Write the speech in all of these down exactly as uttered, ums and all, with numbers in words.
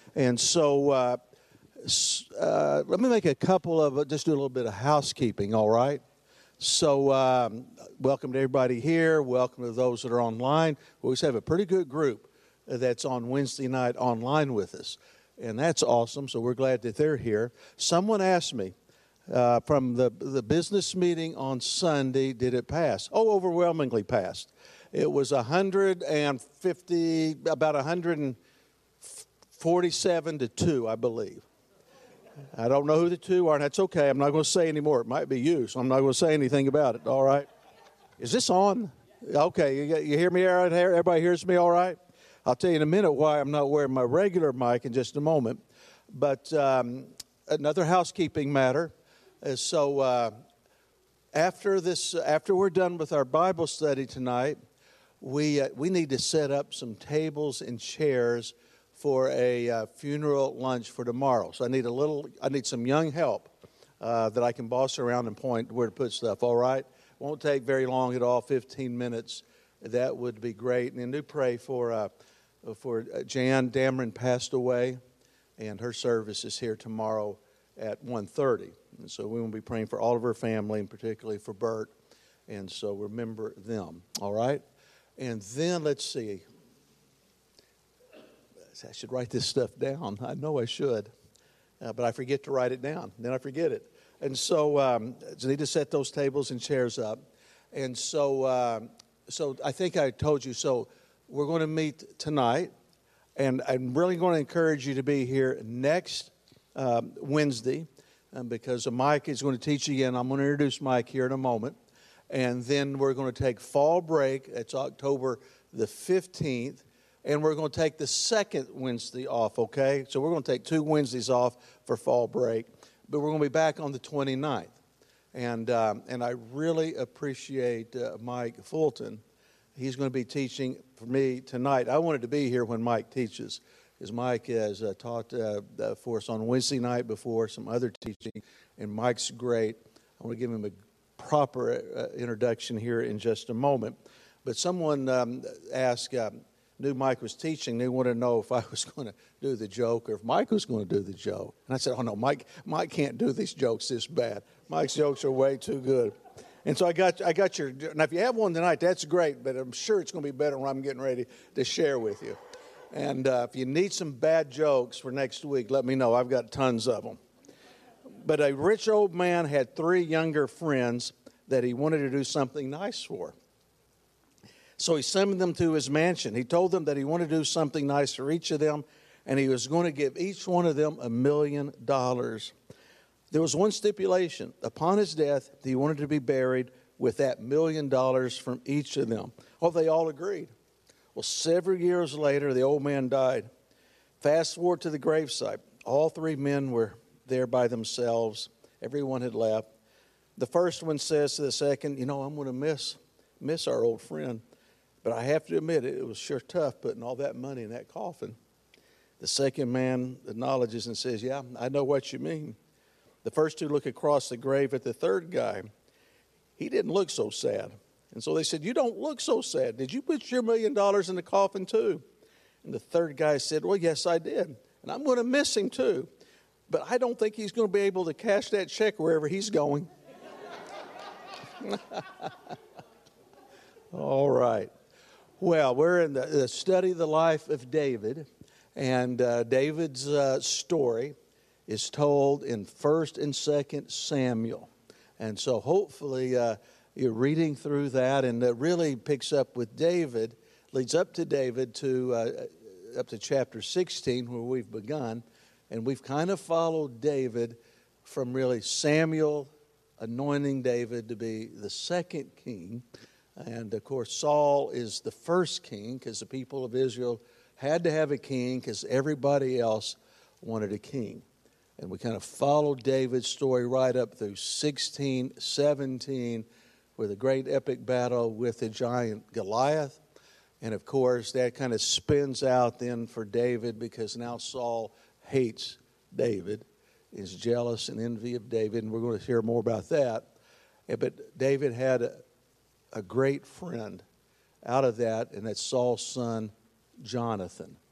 And so uh, uh, let me make a couple of, just do a little bit of housekeeping, all right? So um, welcome to everybody here. Welcome to those that are online. We always have a pretty good group that's on Wednesday night online with us. And that's awesome, so we're glad that they're here. Someone asked me uh, from the, the business meeting on Sunday, did it pass? Oh, overwhelmingly passed. It was one hundred fifty, about one hundred forty-seven to two, I believe. I don't know who the two are, and that's okay. I'm not going to say anymore. It might be you, so I'm not going to say anything about it, all right? Is this on? Okay, you, you hear me all right here? Everybody hears me all right? I'll tell you in a minute why I'm not wearing my regular mic in just a moment. But um, another housekeeping matter is so uh, after this, after we're done with our Bible study tonight, we uh, we need to set up some tables and chairs for a uh, funeral lunch for tomorrow. So I need a little, I need some young help uh, that I can boss around and point where to put stuff. All right, won't take very long at all, fifteen minutes. That would be great. And then do pray for. Uh, For Jan Dameron passed away, and her service is here tomorrow at one thirty. And so we will be praying for all of her family, and particularly for Bert. And so remember them, all right? And then let's see. I should write this stuff down. I know I should, uh, but I forget to write it down. Then I forget it. And so um, I need to set those tables and chairs up. And so, uh, so I think I told you so. We're going to meet tonight, and I'm really going to encourage you to be here next um, Wednesday um, because Mike is going to teach again. I'm going to introduce Mike here in a moment, and then we're going to take fall break. It's October the fifteenth, and we're going to take the second Wednesday off, okay? So we're going to take two Wednesdays off for fall break, but we're going to be back on the twenty-ninth, and, um, and I really appreciate uh, Mike Fulton. He's going to be teaching for me tonight. I wanted to be here when Mike teaches, because Mike has uh, taught uh, uh, for us on Wednesday night before, some other teaching, and Mike's great. I want to give him a proper uh, introduction here in just a moment. But someone um, asked, uh, knew Mike was teaching, they wanted to know if I was going to do the joke or if Mike was going to do the joke. And I said, oh, no, Mike, Mike can't do these jokes this bad. Mike's jokes are way too good. And so I got I got your, now if you have one tonight, that's great, but I'm sure it's going to be better when I'm getting ready to share with you. And uh, if you need some bad jokes for next week, let me know. I've got tons of them. But a rich old man had three younger friends that he wanted to do something nice for. So he summoned them to his mansion. He told them that he wanted to do something nice for each of them, and he was going to give each one of them a million dollars. There was one stipulation. Upon his death, he wanted to be buried with that million dollars from each of them. Oh, they all agreed. Well, several years later, the old man died. Fast forward to the gravesite. All three men were there by themselves. Everyone had left. The first one says to the second, you know, I'm going to miss, miss our old friend. But I have to admit, it, it was sure tough putting all that money in that coffin. The second man acknowledges and says, yeah, I know what you mean. The first two look across the grave at the third guy. He didn't look so sad. And so they said, you don't look so sad. Did you put your million dollars in the coffin too? And the third guy said, well, yes, I did. And I'm going to miss him too. But I don't think he's going to be able to cash that check wherever he's going. All right. Well, we're in the, the study of the life of David. And uh, David's uh, story is told in First and Second Samuel. And so hopefully uh, you're reading through that, and it really picks up with David, leads up to David to uh, up to chapter sixteen where we've begun. And we've kind of followed David from really Samuel anointing David to be the second king. And of course Saul is the first king because the people of Israel had to have a king because everybody else wanted a king. And we kind of followed David's story right up through sixteen, seventeen, with a great epic battle with the giant Goliath. And of course, that kind of spins out then for David because now Saul hates David, is jealous and envy of David. And we're going to hear more about that. But David had a, a great friend out of that, and that's Saul's son, Jonathan.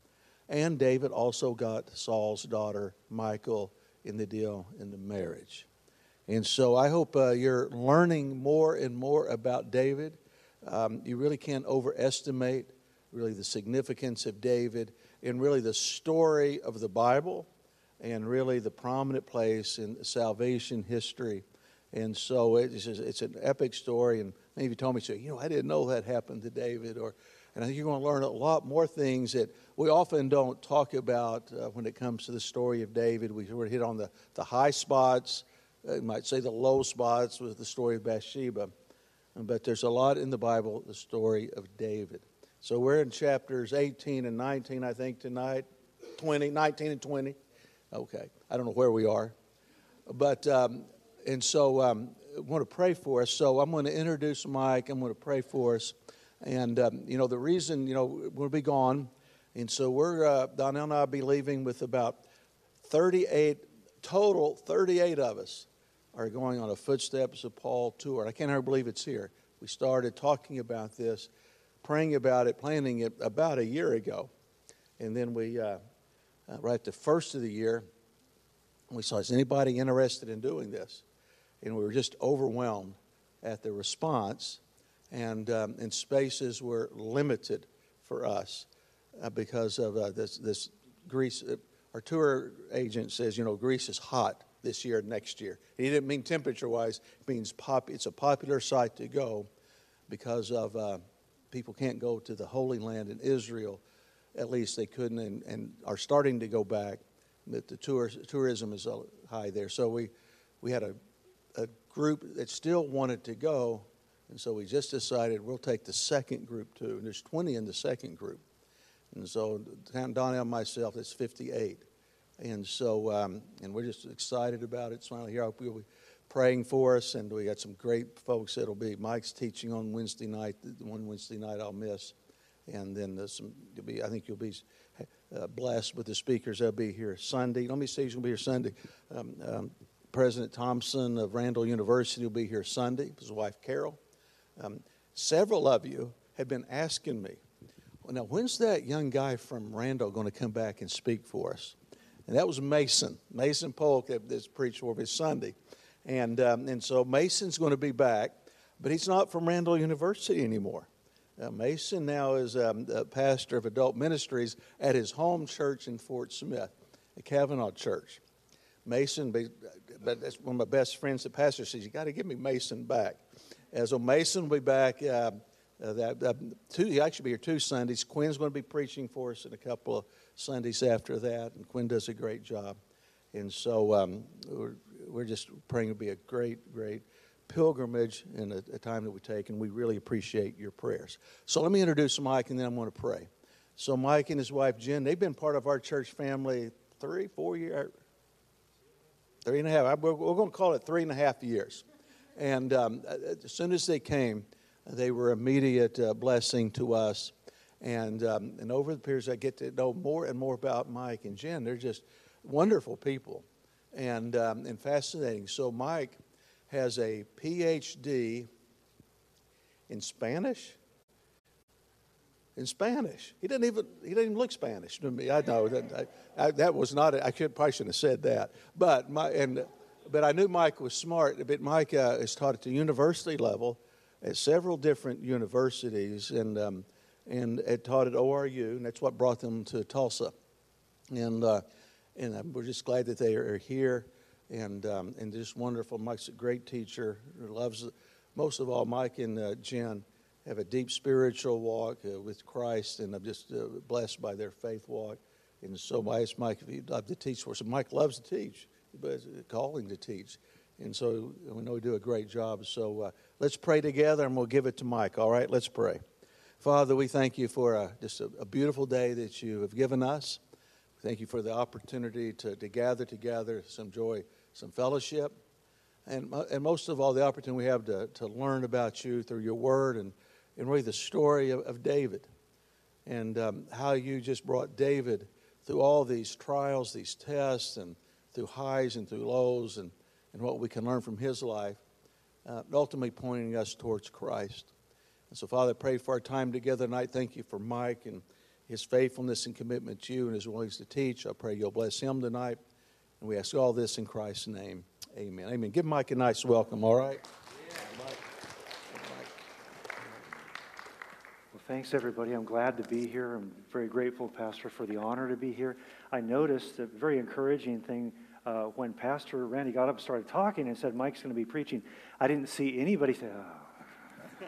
And David also got Saul's daughter, Michal, in the deal in the marriage. And so I hope uh, you're learning more and more about David. Um, you really can't overestimate really the significance of David and really the story of the Bible and really the prominent place in salvation history. And so it's, just, it's an epic story. And many of you told me, so, you know, I didn't know that happened to David. Or, and I think you're going to learn a lot more things that we often don't talk about uh, when it comes to the story of David. We sort of hit on the, the high spots, uh, you might say the low spots with the story of Bathsheba. But there's a lot in the Bible, the story of David. So we're in chapters eighteen and nineteen, I think, tonight. twenty, nineteen and twenty. Okay, I don't know where we are. But, um, and so um, I want to pray for us. So I'm going to introduce Mike. I'm going to pray for us. And, um, you know, the reason, you know, we'll be gone. And so we're, uh, Donnell and I will be leaving with about thirty-eight, total thirty-eight of us are going on a Footsteps of Paul tour. I can't ever believe it's here. We started talking about this, praying about it, planning it about a year ago. And then we, uh, uh, right at the first of the year, we saw, is anybody interested in doing this? And we were just overwhelmed at the response. And, um, and spaces were limited for us uh, because of uh, this, this Greece. Uh, our tour agent says, you know, Greece is hot this year, next year. He didn't mean temperature-wise. It means pop. It's a popular site to go because of uh, people can't go to the Holy Land in Israel. At least they couldn't and, and are starting to go back. That the tour, tourism is high there. So we, we had a, a group that still wanted to go. And so we just decided we'll take the second group too. And there's twenty in the second group. And so Donnell and myself, that's fifty-eight. And so, um, and we're just excited about it. So here, I hope you'll be praying for us. And we got some great folks that'll be. Mike's teaching on Wednesday night. The one Wednesday night I'll miss. And then there's some, you'll be, I think you'll be uh, blessed with the speakers that'll be here Sunday. Let me see who's going to be here Sunday. Um, um, President Thompson of Randall University will be here Sunday. His wife, Carol. Um, several of you have been asking me, well, now, when's that young guy from Randall going to come back and speak for us? And that was Mason, Mason Polk that that's preached for us Sunday. And, um, and so Mason's going to be back, but he's not from Randall University anymore. Uh, Mason now is um, a pastor of adult ministries at his home church in Fort Smith, the Kavanaugh Church. Mason, but that's one of my best friends, the pastor says, you got to give me Mason back. And so Mason will be back. Uh, uh, that, uh, two, he'll actually be here two Sundays. Quinn's going to be preaching for us in a couple of Sundays after that, and Quinn does a great job. And so um, we're, we're just praying it'll be a great, great pilgrimage in a, a time that we take, and we really appreciate your prayers. So let me introduce Mike, and then I'm going to pray. So Mike and his wife, Jen, they've been part of our church family three, four years, three and a half. We're, we're going to call it three and a half years. And um, as soon as they came, they were immediate uh, blessing to us. And um, and over the periods, I get to know more and more about Mike and Jen. They're just wonderful people and um, and fascinating. So Mike has a P H D in Spanish. In Spanish, he doesn't even he doesn't even look Spanish to me. I know that I, I, that was not. A, I should probably shouldn't have said that. But my and but I knew Mike was smart. But Mike uh, is taught at the university level at several different universities, and um, and had taught at O R U, and that's what brought them to Tulsa. And uh, and we're just glad that they are here, and um, and just wonderful. Mike's a great teacher. Loves most of all. Mike and uh, Jen have a deep spiritual walk uh, with Christ, and I'm just uh, blessed by their faith walk. And so I asked Mike if he'd love to teach for us. And Mike loves to teach, but it's a calling to teach. And so we know we do a great job. So uh, let's pray together, and we'll give it to Mike. All right, let's pray. Father, we thank you for uh, just a, a beautiful day that you have given us. Thank you for the opportunity to, to gather together, some joy, some fellowship, and, and most of all, the opportunity we have to, to learn about you through your word and, and really the story of, of David and um, how you just brought David through all these trials, these tests, and through highs and through lows, and, and what we can learn from his life, uh, ultimately pointing us towards Christ. And so, Father, I pray for our time together tonight. Thank you for Mike and, his faithfulness and commitment to you and his willingness to teach. I pray you'll bless him tonight. And we ask all this in Christ's name. Amen. Amen. Give Mike a nice welcome, all right? Yeah. Mike. Well, thanks, everybody. I'm glad to be here. I'm very grateful, Pastor, for the honor to be here. I noticed a very encouraging thing uh, when Pastor Randy got up and started talking and said, Mike's going to be preaching. I didn't see anybody say, oh.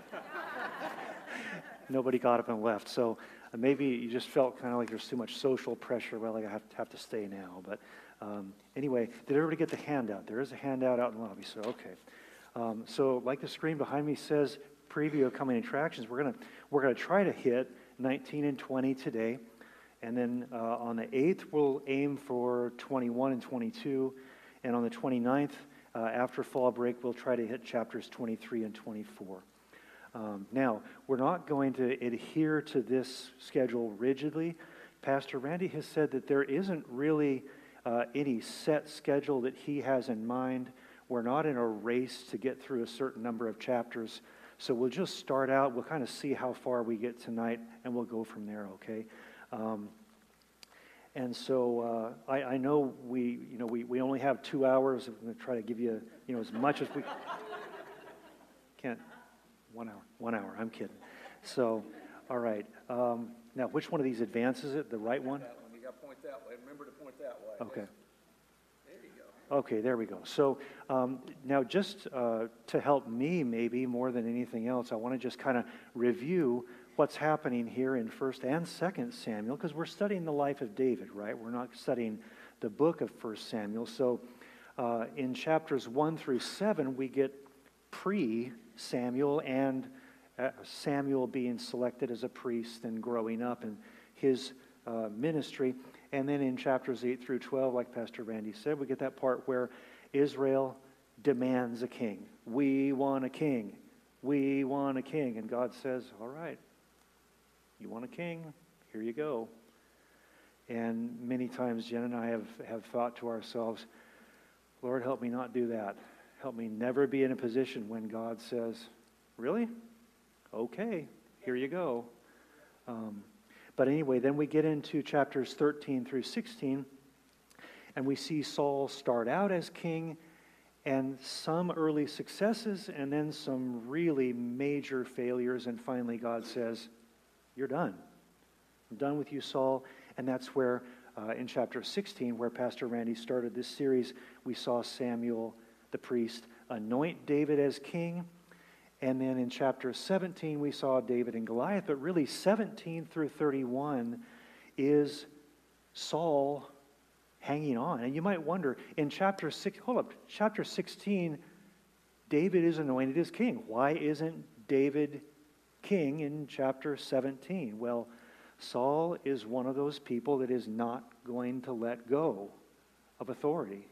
Nobody got up and left. So uh, maybe you just felt kind of like there's too much social pressure. Well, I have to, have to stay now. But um, anyway, did everybody get the handout? There is a handout out in the lobby, so okay. Um, so like the screen behind me says, preview of coming attractions, we're going to we're gonna try to hit nineteen and twenty today. And then uh, on the eighth, we'll aim for twenty-one and twenty-two. And on the twenty-ninth, uh, after fall break, we'll try to hit chapters twenty-three and twenty-four. Um, now, we're not going to adhere to this schedule rigidly. Pastor Randy has said that there isn't really uh, any set schedule that he has in mind. We're not in a race to get through a certain number of chapters. So we'll just start out. We'll kind of see how far we get tonight, and we'll go from there, okay? Um, and so uh, I, I know we, you know, we, we only have two hours. I'm going to try to give you, you know, as much as we can't. One hour. One hour. I'm kidding. So, all right. Um, now, which one of these advances it? The right one? That one. You got to point that way. Remember to point that way. Okay. There you go. Okay, there we go. So um, now just uh, to help me maybe more than anything else, I want to just kind of review what's happening here in First and Second Samuel, because we're studying the life of David, right? We're not studying the book of First Samuel. So uh, in chapters one through seven, we get pre-Samuel and uh, Samuel being selected as a priest and growing up in his uh, ministry. And then in chapters eight through twelve, like Pastor Randy said, we get that part where Israel demands a king. We want a king. We want a king. And God says, all right, you want a king? Here you go. And many times Jen and I have, have thought to ourselves, Lord, help me not do that. Help me never be in a position when God says, really? Okay, here you go. Um, But anyway, then we get into chapters thirteen through sixteen, and we see Saul start out as king, and some early successes, and then some really major failures, and finally God says, you're done. I'm done with you, Saul. And that's where, uh, in chapter sixteen, where Pastor Randy started this series, we saw Samuel, the priest, anoint David as king. And then in chapter seventeen, we saw David and Goliath. But really, seventeen through thirty-one is Saul hanging on. And you might wonder, in chapter six, hold up, chapter sixteen, David is anointed as king. Why isn't David king in chapter seventeen? Well, Saul is one of those people that is not going to let go of authority.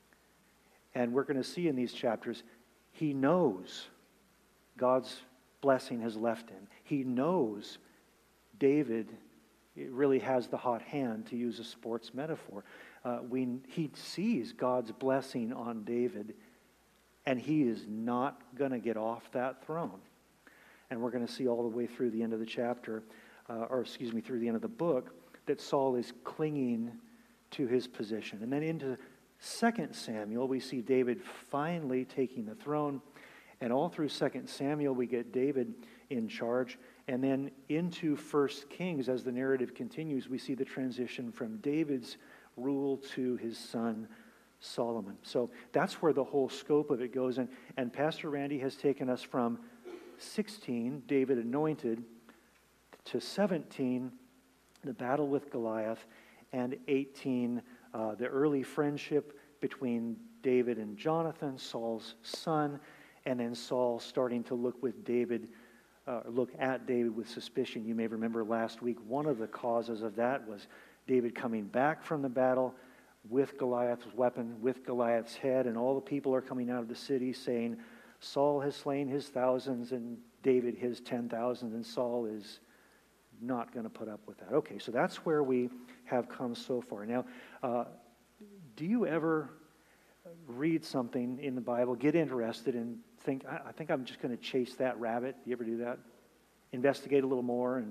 And we're going to see in these chapters, he knows God's blessing has left him. He knows David really has the hot hand, to use a sports metaphor. Uh, we, he sees God's blessing on David, and he is not going to get off that throne. And we're going to see all the way through the end of the chapter, uh, or excuse me, through the end of the book, that Saul is clinging to his position. And then into Second Samuel, we see David finally taking the throne. And all through Second Samuel, we get David in charge. And then into First Kings, as the narrative continues, we see the transition from David's rule to his son Solomon. So that's where the whole scope of it goes. And, and Pastor Randy has taken us from sixteen, David anointed, to seventeen, the battle with Goliath, and eighteen, uh, the early friendship between David and Jonathan, Saul's son, and then Saul starting to look with David, uh, look at David with suspicion. You may remember last week, one of the causes of that was David coming back from the battle with Goliath's weapon, with Goliath's head, and all the people are coming out of the city saying, Saul has slain his thousands and David his ten thousands, and Saul is not going to put up with that. Okay, so that's where we have come so far. Now, uh, do you ever read something in the Bible, get interested, and think, I, I think I'm just going to chase that rabbit? Do you ever do that? Investigate a little more and,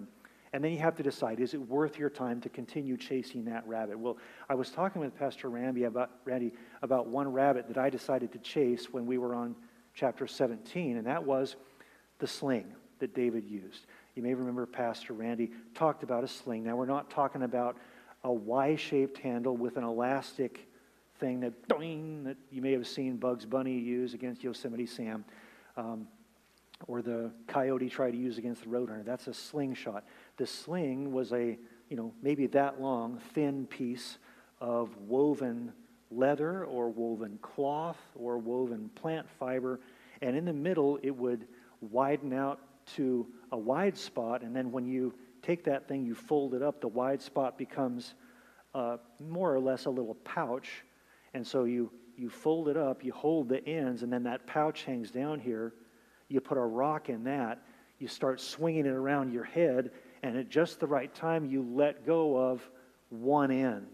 And then you have to decide, is it worth your time to continue chasing that rabbit? Well, I was talking with Pastor Randy about, Randy about one rabbit that I decided to chase when we were on chapter seventeen, and that was the sling that David used. You may remember Pastor Randy talked about a sling. Now, we're not talking about a Y-shaped handle with an elastic thing that, doing, that you may have seen Bugs Bunny use against Yosemite Sam, um, or the coyote try to use against the roadrunner. That's a slingshot. The sling was a, you know, maybe that long, thin piece of woven leather or woven cloth or woven plant fiber, and in the middle it would widen out to a wide spot, and then when you take that thing, you fold it up, the wide spot becomes uh, more or less a little pouch, and so you, you fold it up, you hold the ends, and then that pouch hangs down here. You put a rock in that, you start swinging it around your head, and at just the right time, you let go of one end.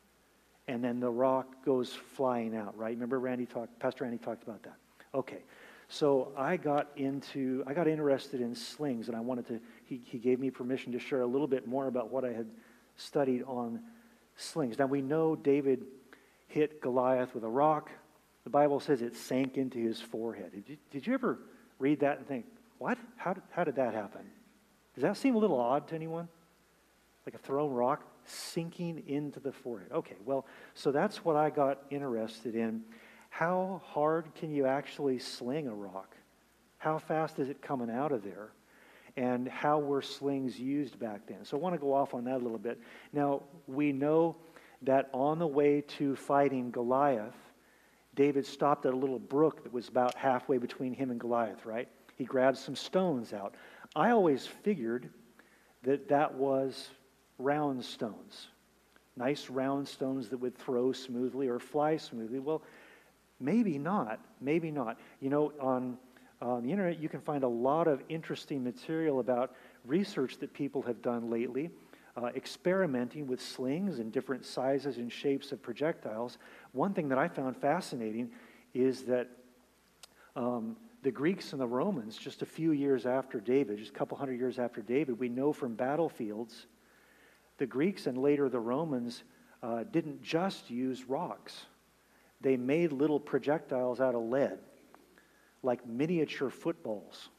And then the rock goes flying out, right? Remember Randy talked, Pastor Randy talked about that. Okay. So I got into, I got interested in slings, and I wanted to, he, he gave me permission to share a little bit more about what I had studied on slings. Now we know David hit Goliath with a rock. The Bible says it sank into his forehead. Did you, did you ever read that and think, what? How did, how did that happen? Does that seem a little odd to anyone? Like a thrown rock sinking into the forehead. Okay, well, so that's what I got interested in. How hard can you actually sling a rock? How fast is it coming out of there? And how were slings used back then? So I want to go off on that a little bit. Now, we know that on the way to fighting Goliath, David stopped at a little brook that was about halfway between him and Goliath, right? He grabbed some stones out. I always figured that that was round stones. Nice round stones that would throw smoothly or fly smoothly. Well, maybe not. Maybe not. You know, on, on the internet, you can find a lot of interesting material about research that people have done lately, uh, experimenting with slings and different sizes and shapes of projectiles. One thing that I found fascinating is that um, the Greeks and the Romans, just a few years after David, just a couple hundred years after David, we know from battlefields, the Greeks and later the Romans uh, didn't just use rocks. They made little projectiles out of lead, like miniature footballs.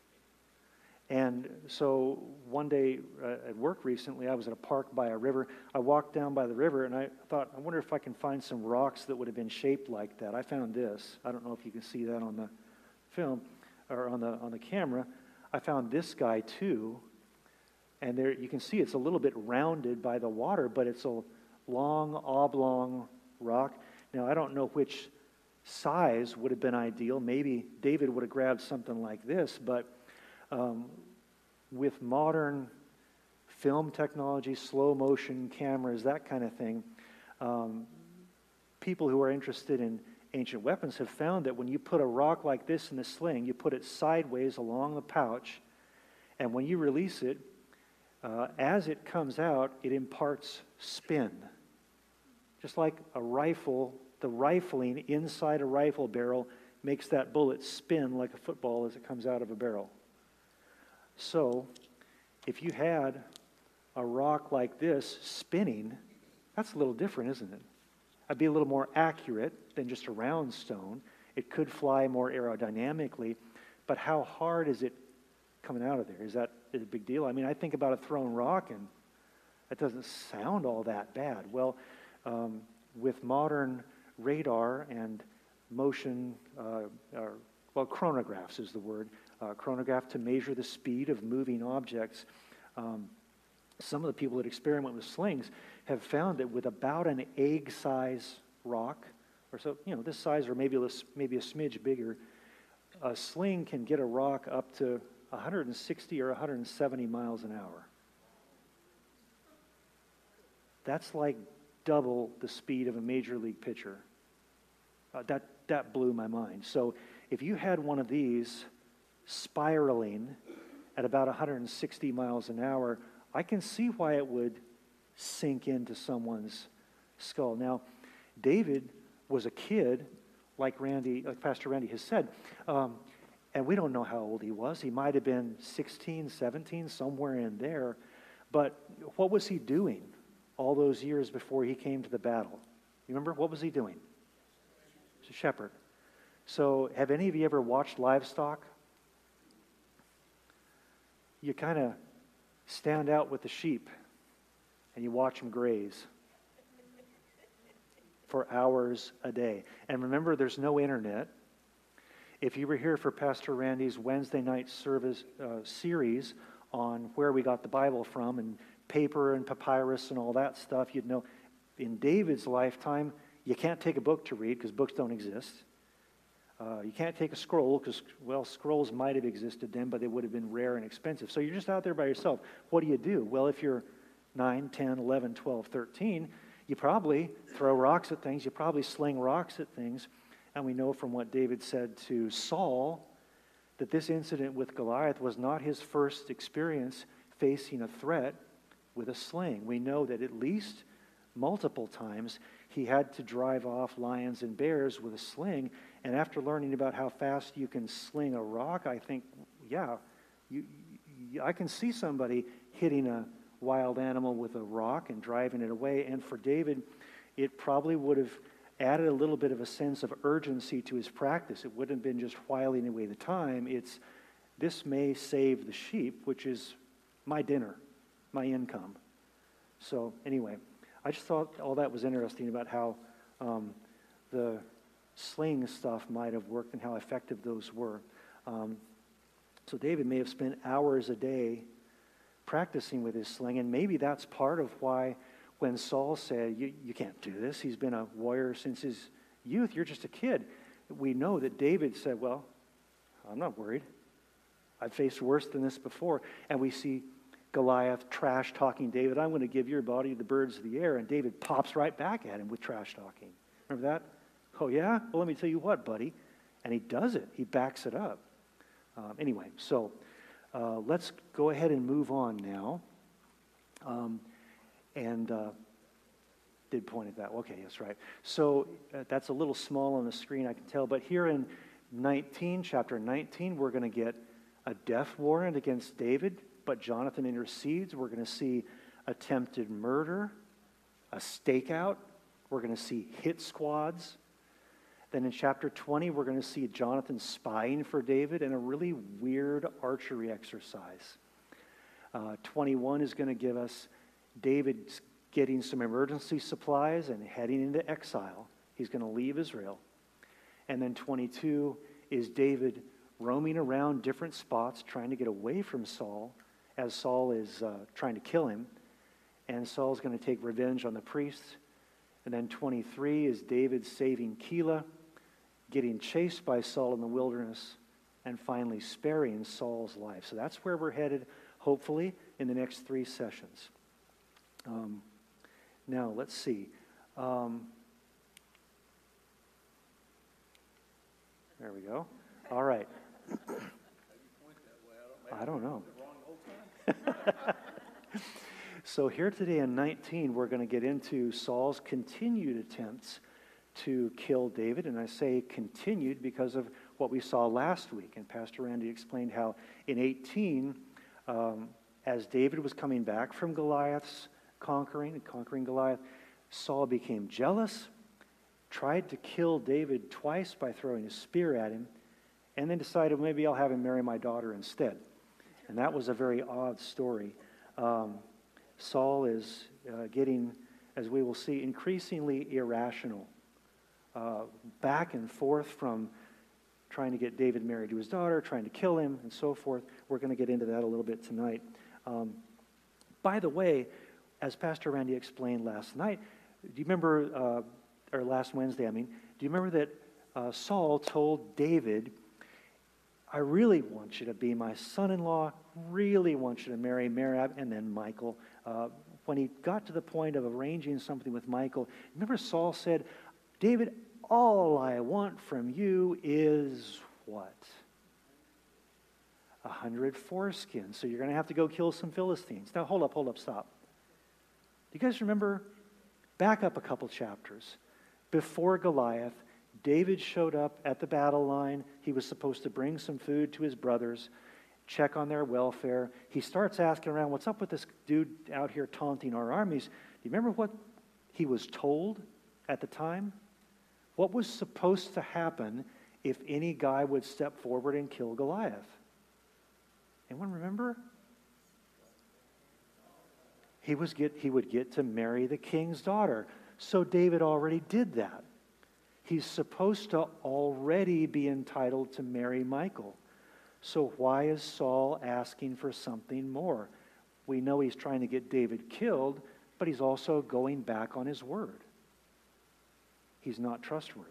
And so one day uh, at work recently, I was at a park by a river. I walked down by the river, and I thought, I wonder if I can find some rocks that would have been shaped like that. I found this. I don't know if you can see that on the film or on the on the camera. I found this guy too, and there you can see it's a little bit rounded by the water, but it's a long oblong rock. Now, I don't know which size would have been ideal. Maybe David would have grabbed something like this, but um, with modern film technology, slow motion cameras, that kind of thing, um, people who are interested in ancient weapons have found that when you put a rock like this in a sling, you put it sideways along the pouch, and when you release it, uh, as it comes out, it imparts spin. Just like a rifle, the rifling inside a rifle barrel makes that bullet spin like a football as it comes out of a barrel. So, if you had a rock like this spinning, that's a little different, isn't it? It'd be a little more accurate than just a round stone. It could fly more aerodynamically, but how hard is it coming out of there? Is that is a big deal? I mean, I think about a thrown rock, and that doesn't sound all that bad. Well, um, with modern radar and motion, uh, or, well, chronographs is the word, uh, chronograph to measure the speed of moving objects. Um, some of the people that experiment with slings have found that with about an egg-size rock, or so, you know, this size or maybe a, maybe a smidge bigger, a sling can get a rock up to one hundred sixty or one hundred seventy miles an hour. That's like double the speed of a major league pitcher. Uh, that, that blew my mind. So if you had one of these spiraling at about one hundred sixty miles an hour, I can see why it would sink into someone's skull. Now, David was a kid, like Randy, like Pastor Randy has said, um, and we don't know how old he was. He might have been sixteen, seventeen, somewhere in there. But what was he doing all those years before he came to the battle? You remember? What was he doing? He's a shepherd. So have any of you ever watched livestock? You kind of stand out with the sheep and you watch them graze for hours a day. And remember, there's no internet. If you were here for Pastor Randy's Wednesday night service uh, series on where we got the Bible from and paper and papyrus and all that stuff, you'd know in David's lifetime, you can't take a book to read because books don't exist. Uh, you can't take a scroll because, well, scrolls might have existed then, but they would have been rare and expensive. So you're just out there by yourself. What do you do? Well, if you're nine, ten, eleven, twelve, thirteen, you probably throw rocks at things. You probably sling rocks at things. And we know from what David said to Saul that this incident with Goliath was not his first experience facing a threat with a sling. We know that at least multiple times he had to drive off lions and bears with a sling. And after learning about how fast you can sling a rock, I think, yeah, you, you, I can see somebody hitting a wild animal with a rock and driving it away. And for David, it probably would have added a little bit of a sense of urgency to his practice. It wouldn't have been just whiling away the time. It's, this may save the sheep, which is my dinner, my income. So anyway, I just thought all that was interesting about how um, the sling stuff might have worked and how effective those were. Um, so David may have spent hours a day practicing with his sling, and maybe that's part of why when Saul said, you, you can't do this, he's been a warrior since his youth, you're just a kid. We know that David said, well, I'm not worried. I've faced worse than this before. And we see Goliath trash talking David, I'm going to give your body to the birds of the air. And David pops right back at him with trash talking. Remember that? Oh, yeah? Well, let me tell you what, buddy. And he does it. He backs it up. Um, anyway, so uh, let's go ahead and move on now. Um, and uh, did point at that. Okay, that's right. So uh, that's a little small on the screen, I can tell. But here in nineteen, chapter nineteen, we're going to get a death warrant against David, but Jonathan intercedes. We're going to see attempted murder, a stakeout. We're going to see hit squads. Then in chapter twenty, we're going to see Jonathan spying for David and a really weird archery exercise. Uh, twenty-one is going to give us David getting some emergency supplies and heading into exile. He's going to leave Israel. And then twenty-two is David roaming around different spots trying to get away from Saul as Saul is uh, trying to kill him. And Saul's going to take revenge on the priests. And then twenty-three is David saving Keilah, getting chased by Saul in the wilderness, and finally sparing Saul's life. So that's where we're headed, hopefully, in the next three sessions. Um, now, let's see. Um, there we go. All right. I don't know. So here today in nineteen, we're going to get into Saul's continued attempts to kill David. And I say continued because of what we saw last week. And Pastor Randy explained how in eighteen, um, as David was coming back from Goliath's conquering and conquering Goliath, Saul became jealous, tried to kill David twice by throwing a spear at him, and then decided maybe I'll have him marry my daughter instead. And that was a very odd story. Um, Saul is uh, getting, as we will see, increasingly irrational. Uh, back and forth from trying to get David married to his daughter, trying to kill him, and so forth. We're going to get into that a little bit tonight. Um, by the way, as Pastor Randy explained last night, do you remember, uh, or last Wednesday, I mean, do you remember that uh, Saul told David, I really want you to be my son-in-law, really want you to marry Merab, and then Michal. Uh, when he got to the point of arranging something with Michal, remember Saul said, David, all I want from you is what? A hundred foreskins. So you're going to have to go kill some Philistines. Now, hold up, hold up, stop. Do you guys remember? Back up a couple chapters. Before Goliath, David showed up at the battle line. He was supposed to bring some food to his brothers. check on their welfare. He starts asking around, what's up with this dude out here taunting our armies? Do you remember what he was told at the time? What was supposed to happen if any guy would step forward and kill Goliath? Anyone remember? He, was get, he would get to marry the king's daughter. So David already did that. He's supposed to already be entitled to marry Michal. So why is Saul asking for something more? We know he's trying to get David killed, but he's also going back on his word. He's not trustworthy.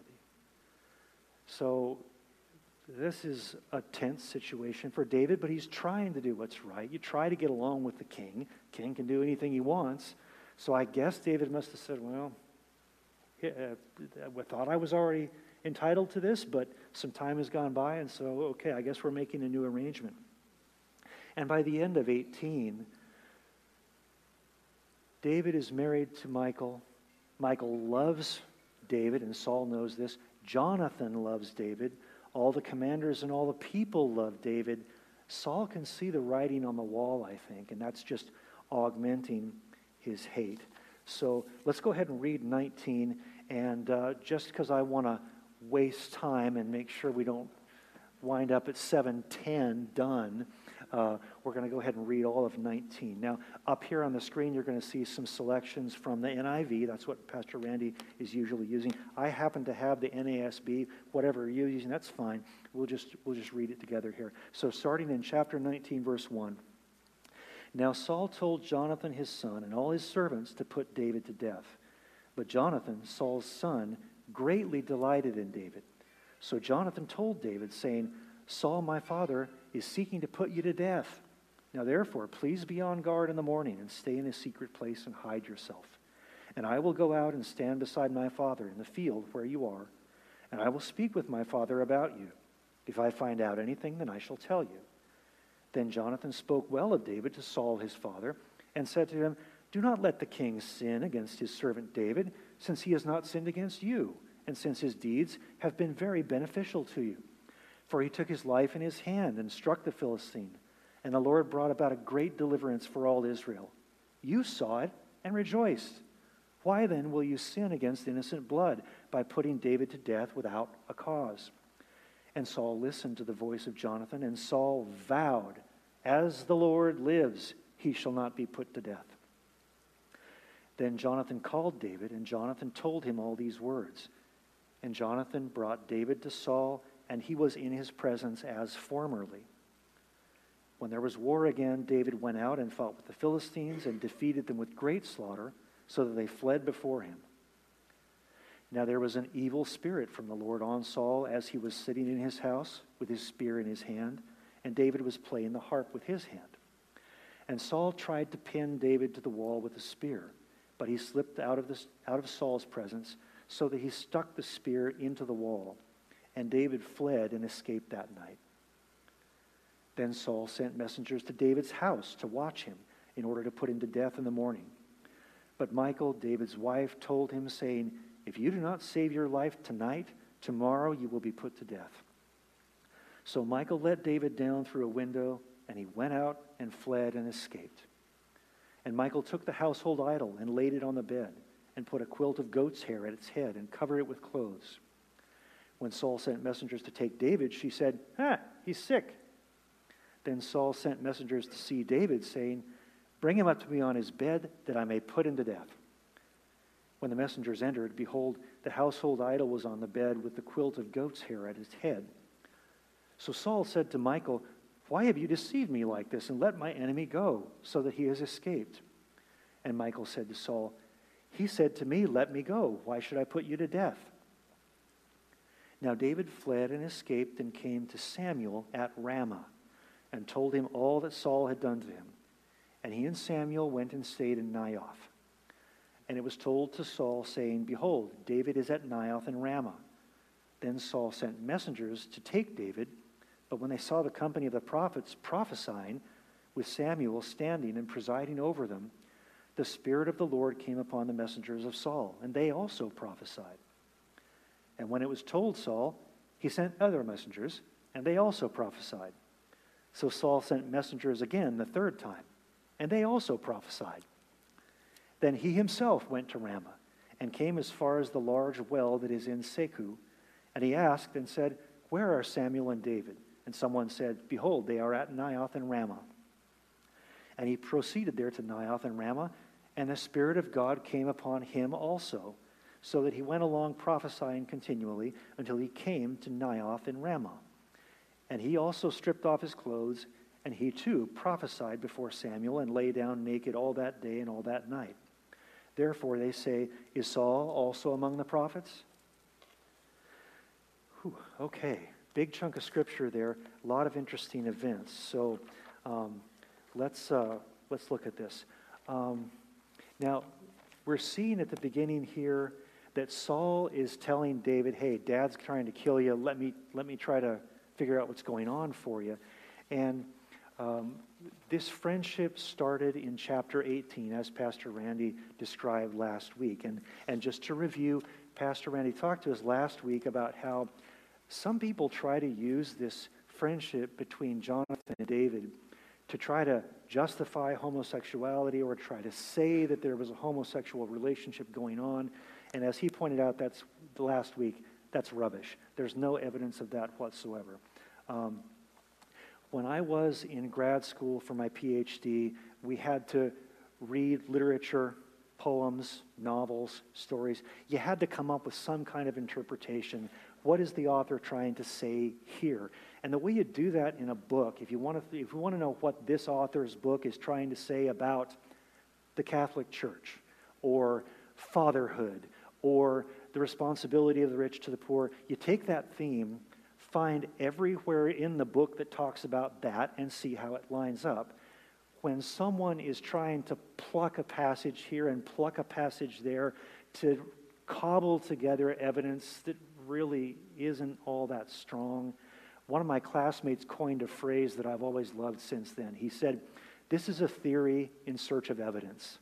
So this is a tense situation for David, but he's trying to do what's right. You try to get along with the king. King can do anything he wants. So I guess David must have said, well, yeah, I thought I was already entitled to this, but some time has gone by, and so, okay, I guess we're making a new arrangement. And by the end of eighteen, David is married to Michal. Michal loves David, and Saul knows this. Jonathan loves David. All the commanders and all the people love David. Saul can see the writing on the wall, I think, and that's just augmenting his hate. So let's go ahead and read nineteen, and uh, just because I want to waste time and make sure we don't wind up at seven ten done, uh, we're going to go ahead and read all of nineteen. Now, up here on the screen, you're going to see some selections from the N I V. That's what Pastor Randy is usually using. I happen to have the N A S B. Whatever you're using, that's fine. We'll just, we'll just read it together here. So starting in chapter nineteen, verse one. Now Saul told Jonathan his son and all his servants to put David to death. But Jonathan, Saul's son, greatly delighted in David. So Jonathan told David, saying, Saul, my father, is seeking to put you to death. Now therefore, please be on guard in the morning and stay in a secret place and hide yourself. And I will go out and stand beside my father in the field where you are, and I will speak with my father about you. If I find out anything, then I shall tell you. Then Jonathan spoke well of David to Saul his father, and said to him, Do not let the king sin against his servant David, since he has not sinned against you, and since his deeds have been very beneficial to you. For he took his life in his hand and struck the Philistine, and the Lord brought about a great deliverance for all Israel. You saw it and rejoiced. Why then will you sin against innocent blood by putting David to death without a cause? And Saul listened to the voice of Jonathan, and Saul vowed, As the Lord lives, he shall not be put to death. Then Jonathan called David, and Jonathan told him all these words. And Jonathan brought David to Saul, and he was in his presence as formerly. When there was war again, David went out and fought with the Philistines and defeated them with great slaughter, so that they fled before him. Now there was an evil spirit from the Lord on Saul as he was sitting in his house with his spear in his hand, and David was playing the harp with his hand. And Saul tried to pin David to the wall with a spear, but he slipped out of, this, out of Saul's presence, so that he stuck the spear into the wall, and David fled and escaped that night. Then Saul sent messengers to David's house to watch him in order to put him to death in the morning. But Michal, David's wife, told him, saying, If you do not save your life tonight, tomorrow you will be put to death. So Michal let David down through a window, and he went out and fled and escaped. And Michal took the household idol and laid it on the bed, and put a quilt of goat's hair at its head, and covered it with clothes. When Saul sent messengers to take David, she said, Ah, he's sick. Then Saul sent messengers to see David, saying, Bring him up to me on his bed, that I may put him to death. When the messengers entered, behold, the household idol was on the bed with the quilt of goat's hair at its head. So Saul said to Michal, Why have you deceived me like this, and let my enemy go, so that he has escaped? And Michal said to Saul, He said to me, Let me go. Why should I put you to death? Now David fled and escaped and came to Samuel at Ramah, and told him all that Saul had done to him. And he and Samuel went and stayed in Naioth. And it was told to Saul, saying, Behold, David is at Naioth in Ramah. Then Saul sent messengers to take David, but when they saw the company of the prophets prophesying, with Samuel standing and presiding over them, the Spirit of the Lord came upon the messengers of Saul, and they also prophesied. And when it was told Saul, he sent other messengers, and they also prophesied. So Saul sent messengers again the third time, and they also prophesied. Then he himself went to Ramah and came as far as the large well that is in Seku. And he asked and said, "Where are Samuel and David?" And someone said, "Behold, they are at Naioth and Ramah." And he proceeded there to Naioth and Ramah, and the Spirit of God came upon him also, so that he went along prophesying continually until he came to Naioth and Ramah. And he also stripped off his clothes, and he too prophesied before Samuel, and lay down naked all that day and all that night. Therefore they say, "Is Saul also among the prophets?" Whew, okay, big chunk of scripture there, a lot of interesting events. So um, let's uh, let's look at this. Um, now, we're seeing at the beginning here that Saul is telling David, "Hey, Dad's trying to kill you. Let me let me try to figure out what's going on for you." And um, this friendship started in chapter eighteen, as Pastor Randy described last week. And and just to review, Pastor Randy talked to us last week about how some people try to use this friendship between Jonathan and David to try to justify homosexuality or try to say that there was a homosexual relationship going on. And as he pointed out, that's last week, that's rubbish. There's no evidence of that whatsoever. Um, when I was in grad school for my P H D, we had to read literature, poems, novels, stories. You had to come up with some kind of interpretation. What is the author trying to say here? And the way you do that in a book, if you want to, if you want to know what this author's book is trying to say about the Catholic Church, or fatherhood, or the responsibility of the rich to the poor, you take that theme, find everywhere in the book that talks about that, and see how it lines up. When someone is trying to pluck a passage here and pluck a passage there to cobble together evidence that really isn't all that strong, one of my classmates coined a phrase that I've always loved since then. He said, "This is a theory in search of evidence."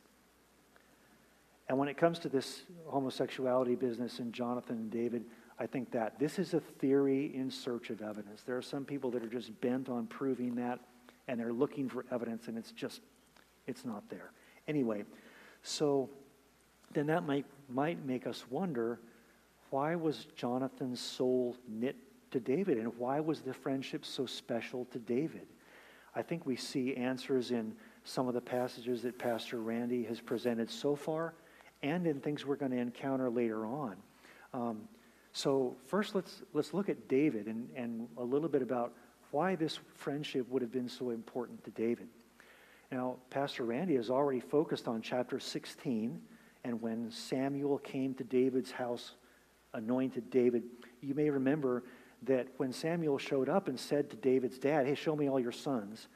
And when it comes to this homosexuality business in Jonathan and David, I think that this is a theory in search of evidence. There are some people that are just bent on proving that, and they're looking for evidence, and it's just, it's not there. Anyway, so then that might might make us wonder, why was Jonathan's soul knit to David, and why was the friendship so special to David? I think we see answers in some of the passages that Pastor Randy has presented so far, and in things we're going to encounter later on. Um, so first, let's let's look at David and, and a little bit about why this friendship would have been so important to David. Now, Pastor Randy has already focused on chapter sixteen, and when Samuel came to David's house, anointed David. You may remember that when Samuel showed up and said to David's dad, "Hey, show me all your sons,"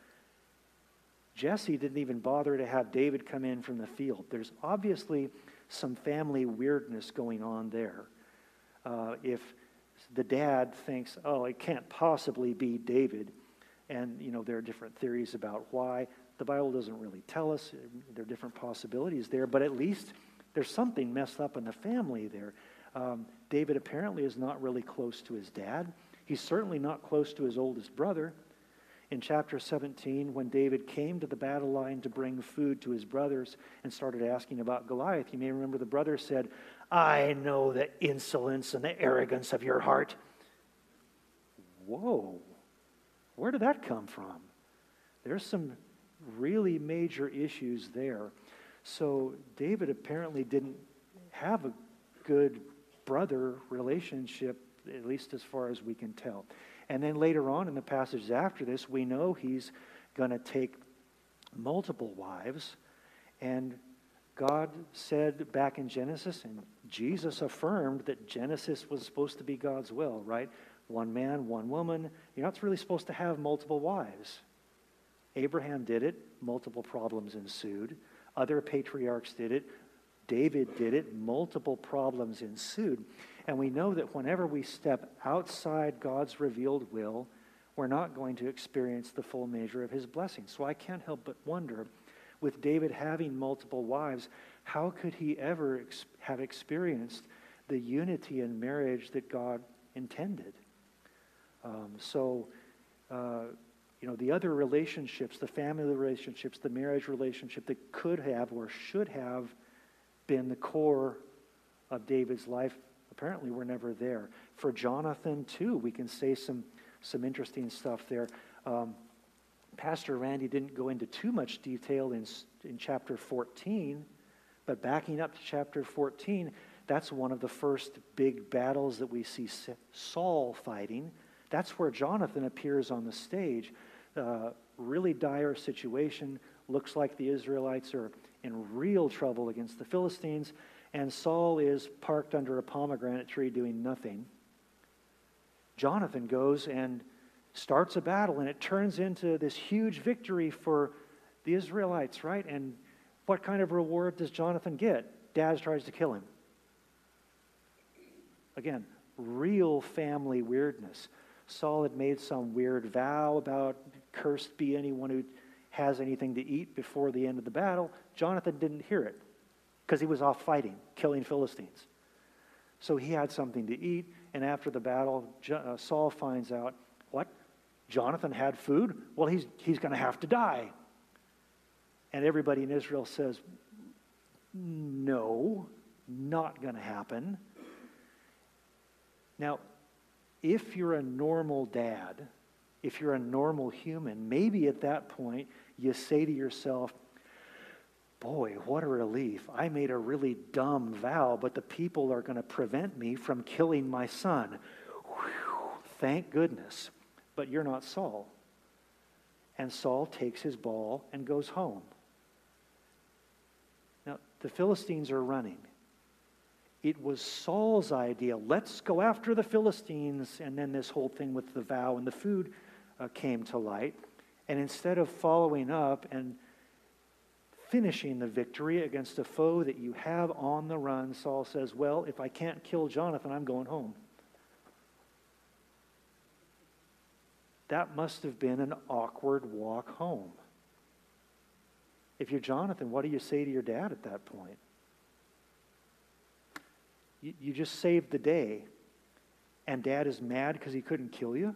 Jesse didn't even bother to have David come in from the field. There's obviously some family weirdness going on there. Uh, if the dad thinks, "Oh, it can't possibly be David," and you know there are different theories about why. The Bible doesn't really tell us. There are different possibilities there, but at least there's something messed up in the family there. Um, David apparently is not really close to his dad. He's certainly not close to his oldest brother. In chapter seventeen, when David came to the battle line to bring food to his brothers and started asking about Goliath, you may remember the brother said, "I know the insolence and the arrogance of your heart." Whoa, where did that come from? There's some really major issues there. So David apparently didn't have a good brother relationship, at least as far as we can tell. And then later on in the passages after this, we know he's going to take multiple wives. And God said back in Genesis, and Jesus affirmed that Genesis was supposed to be God's will, right? One man, one woman. You're not really supposed to have multiple wives. Abraham did it. Multiple problems ensued. Other patriarchs did it. David did it. Multiple problems ensued. And we know that whenever we step outside God's revealed will, we're not going to experience the full measure of his blessing. So I can't help but wonder, with David having multiple wives, how could he ever ex- have experienced the unity in marriage that God intended? Um, so uh, you know, the other relationships, the family relationships, the marriage relationship that could have or should have been the core of David's life, apparently were never there. For Jonathan, too, we can say some, some interesting stuff there. Um, Pastor Randy didn't go into too much detail in, in chapter fourteen, but backing up to chapter fourteen, that's one of the first big battles that we see Saul fighting. That's where Jonathan appears on the stage. Uh, really dire situation. Looks like the Israelites are in real trouble against the Philistines, and Saul is parked under a pomegranate tree doing nothing. Jonathan goes and starts a battle, and it turns into this huge victory for the Israelites, right? And what kind of reward does Jonathan get? Dad tries to kill him. Again, real family weirdness. Saul had made some weird vow about cursed be anyone who has anything to eat before the end of the battle. Jonathan didn't hear it because he was off fighting, killing Philistines. So he had something to eat, and after the battle, uh, Saul finds out, what? Jonathan had food? Well, he's, he's going to have to die. And everybody in Israel says, no, not going to happen. Now, if you're a normal dad, if you're a normal human, maybe at that point you say to yourself, boy, what a relief. I made a really dumb vow, but the people are going to prevent me from killing my son. Whew, thank goodness. But you're not Saul. And Saul takes his ball and goes home. Now, the Philistines are running. It was Saul's idea. Let's go after the Philistines. And then this whole thing with the vow and the food uh, came to light. And instead of following up and finishing the victory against a foe that you have on the run, Saul says, well, if I can't kill Jonathan, I'm going home. That must have been an awkward walk home. If you're Jonathan, what do you say to your dad at that point? You, you just saved the day, and Dad is mad because he couldn't kill you?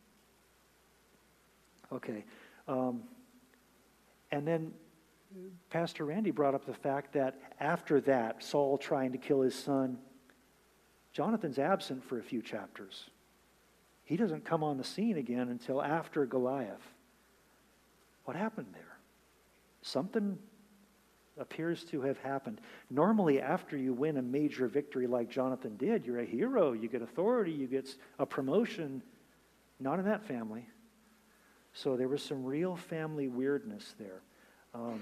Okay. Um, and then Pastor Randy brought up the fact that after that, Saul trying to kill his son, Jonathan's absent for a few chapters. He doesn't come on the scene again until after Goliath. What happened there? Something appears to have happened. Normally, after you win a major victory like Jonathan did, you're a hero, you get authority, you get a promotion. Not in that family. So there was some real family weirdness there. Um,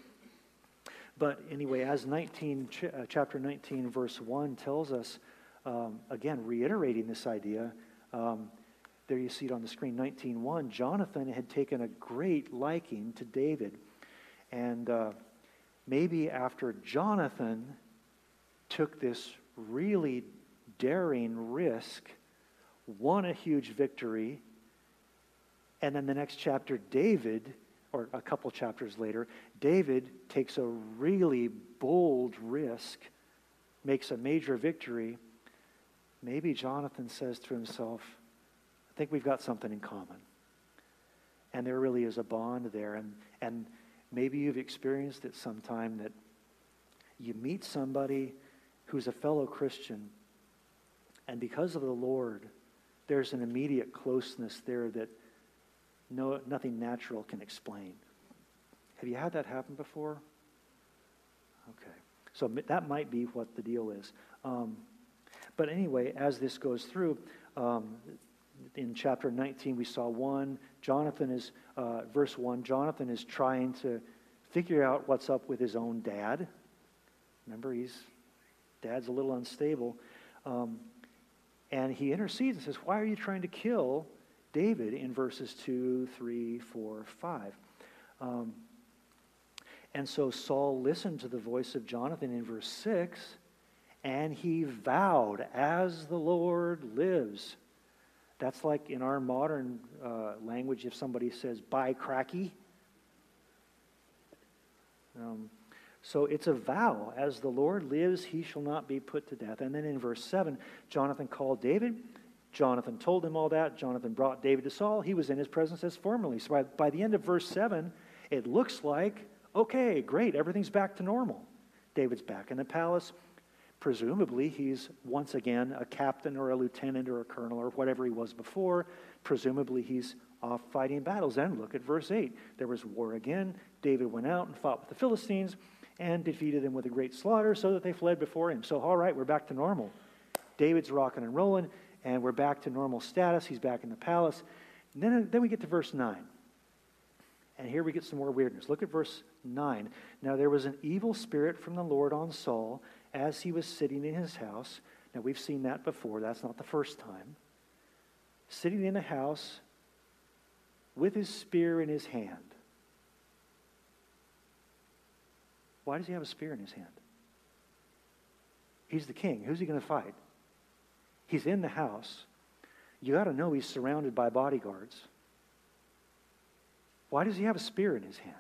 but anyway, as nineteen, ch- uh, chapter nineteen, verse one tells us, um, again, reiterating this idea, um, there you see it on the screen, nineteen one, Jonathan had taken a great liking to David. And uh, maybe after Jonathan took this really daring risk, won a huge victory, and then the next chapter, David, or a couple chapters later, David takes a really bold risk, makes a major victory. Maybe Jonathan says to himself, I think we've got something in common. And there really is a bond there. And, and maybe you've experienced it sometime that you meet somebody who's a fellow Christian, and because of the Lord, there's an immediate closeness there that no, nothing natural can explain. Have you had that happen before? Okay. So that might be what the deal is. Um, but anyway, as this goes through, um, in chapter nineteen, we saw one. Jonathan is, uh, verse one, Jonathan is trying to figure out what's up with his own dad. Remember, he's, dad's a little unstable. Um, and he intercedes and says, why are you trying to kill David in verses two, three, four, five? Um, and so Saul listened to the voice of Jonathan in verse six, and he vowed, as the Lord lives. That's like in our modern uh, language, if somebody says, by cracky. Um, so it's a vow. As the Lord lives, he shall not be put to death. And then in verse seven, Jonathan called David, Jonathan told him all that. Jonathan brought David to Saul. He was in his presence as formerly. So by, by the end of verse seven, it looks like, okay, great, everything's back to normal. David's back in the palace. Presumably, he's once again a captain or a lieutenant or a colonel or whatever he was before. Presumably, he's off fighting battles. And look at verse eight. There was war again. David went out and fought with the Philistines and defeated them with a great slaughter so that they fled before him. So, all right, we're back to normal. David's rocking and rolling, and we're back to normal status. He's back in the palace. And then, then we get to verse nine. And here we get some more weirdness. Look at verse nine. Now there was an evil spirit from the Lord on Saul as he was sitting in his house. Now we've seen that before. That's not the first time. Sitting in the house with his spear in his hand. Why does he have a spear in his hand? He's the king. Who's he going to fight? He's in the house. You got to know he's surrounded by bodyguards. Why does he have a spear in his hand?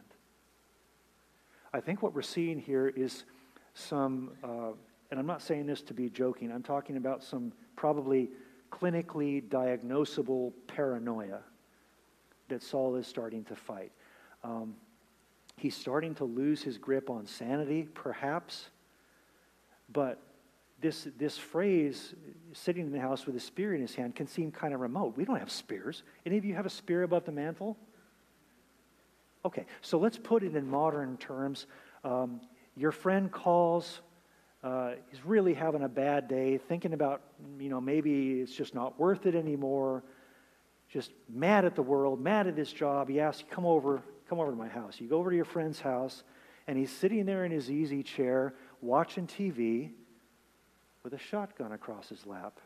I think what we're seeing here is some, uh, and I'm not saying this to be joking, I'm talking about some probably clinically diagnosable paranoia that Saul is starting to fight. Um, he's starting to lose his grip on sanity, perhaps, but this, this phrase, sitting in the house with a spear in his hand, can seem kind of remote. We don't have spears. Any of you have a spear above the mantle? Okay, so let's put it in modern terms. Um, your friend calls, uh, he's really having a bad day, thinking about, you know, maybe it's just not worth it anymore, just mad at the world, mad at his job. He asks you, come over, come over to my house. You go over to your friend's house, and he's sitting there in his easy chair, watching T V with a shotgun across his lap.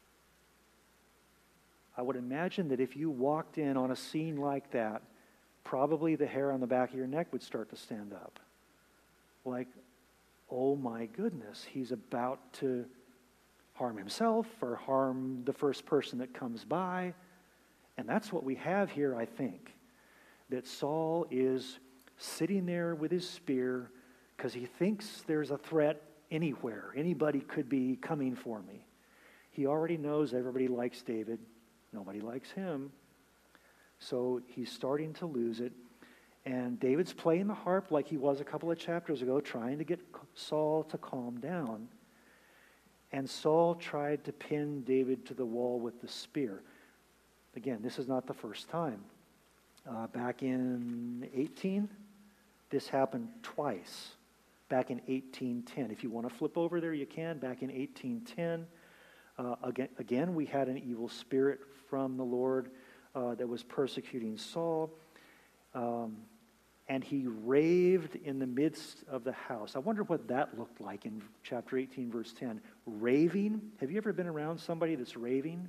I would imagine that if you walked in on a scene like that, probably the hair on the back of your neck would start to stand up. Like, oh my goodness, he's about to harm himself or harm the first person that comes by. And that's what we have here, I think. That Saul is sitting there with his spear because he thinks there's a threat anywhere. Anybody could be coming for me. He already knows everybody likes David. Nobody likes him. So he's starting to lose it. And David's playing the harp like he was a couple of chapters ago, trying to get Saul to calm down. And Saul tried to pin David to the wall with the spear. Again, this is not the first time. Uh, back in eighteen, this happened twice. Back in eighteen ten. If you want to flip over there, you can. Back in eighteen ten, uh, again, again, we had an evil spirit from the Lord Uh, that was persecuting Saul, um, and he raved in the midst of the house. I wonder what that looked like in chapter eighteen, verse ten. Raving. Have you ever been around somebody that's raving?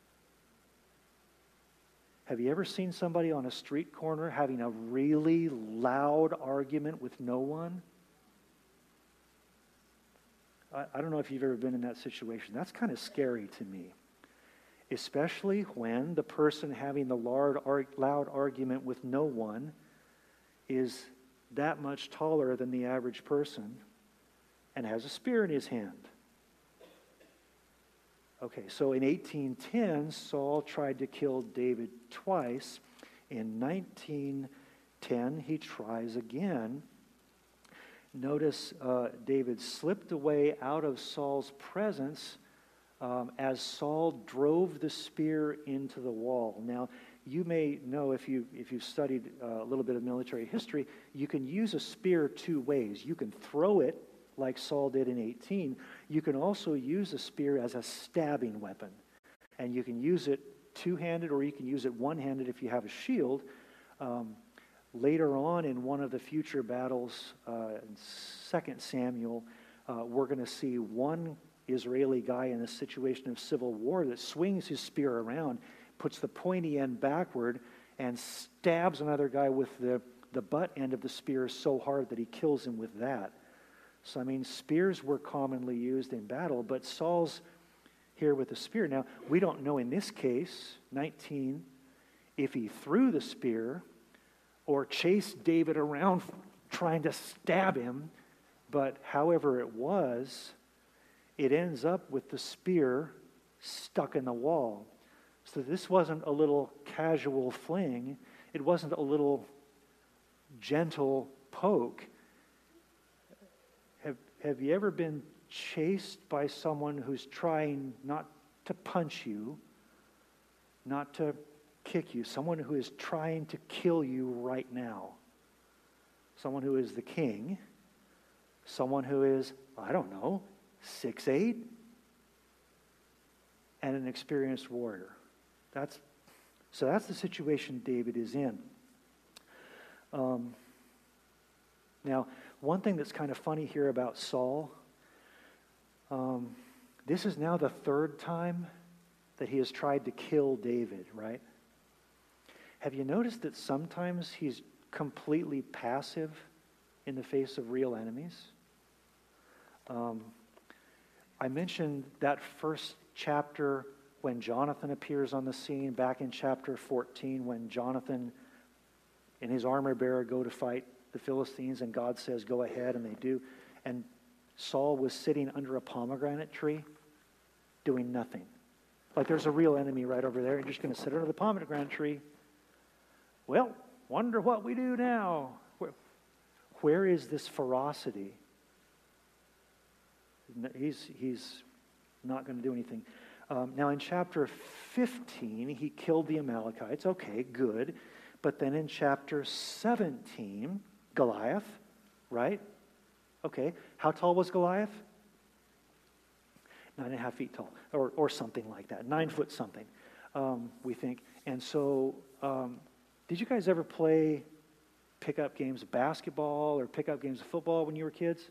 Have you ever seen somebody on a street corner having a really loud argument with no one? I, I don't know if you've ever been in that situation. That's kind of scary to me. Especially when the person having the loud, loud argument with no one is that much taller than the average person and has a spear in his hand. Okay, so in eighteen ten, Saul tried to kill David twice. In nineteen ten, he tries again. Notice uh, David slipped away out of Saul's presence Um, as Saul drove the spear into the wall. Now, you may know, if you if you've studied uh, a little bit of military history, you can use a spear two ways. You can throw it like Saul did in eighteen. You can also use a spear as a stabbing weapon, and you can use it two-handed or you can use it one-handed if you have a shield. Um, later on in one of the future battles, uh, in Second Samuel, uh, we're going to see one Israeli guy in a situation of civil war that swings his spear around, puts the pointy end backward, and stabs another guy with the, the butt end of the spear so hard that he kills him with that. So, I mean, spears were commonly used in battle, but Saul's here with the spear. Now, we don't know in this case, nineteen, if he threw the spear or chased David around trying to stab him, but however it was, it ends up with the spear stuck in the wall. So this wasn't a little casual fling. It wasn't a little gentle poke. Have, have you ever been chased by someone who's trying not to punch you, not to kick you, someone who is trying to kill you right now? Someone who is the king, someone who is, I don't know, six eight, and an experienced warrior. That's so that's the situation David is in. Um, now, one thing that's kind of funny here about Saul, um, this is now the third time that he has tried to kill David, right? Have you noticed that sometimes he's completely passive in the face of real enemies? Um, I mentioned that first chapter when Jonathan appears on the scene, back in chapter fourteen, when Jonathan and his armor bearer go to fight the Philistines, and God says, go ahead, and they do. And Saul was sitting under a pomegranate tree doing nothing. Like there's a real enemy right over there, and you're just going to sit under the pomegranate tree. Well, wonder what we do now. Where, where is this ferocity? He's, he's not going to do anything. Um, now in chapter fifteen, he killed the Amalekites. Okay, good. But then in chapter seventeen, Goliath, right? Okay, how tall was Goliath? Nine and a half feet tall, or, or something like that. Nine foot something, um, we think. And so, um, did you guys ever play pickup games of basketball or pickup games of football when you were kids?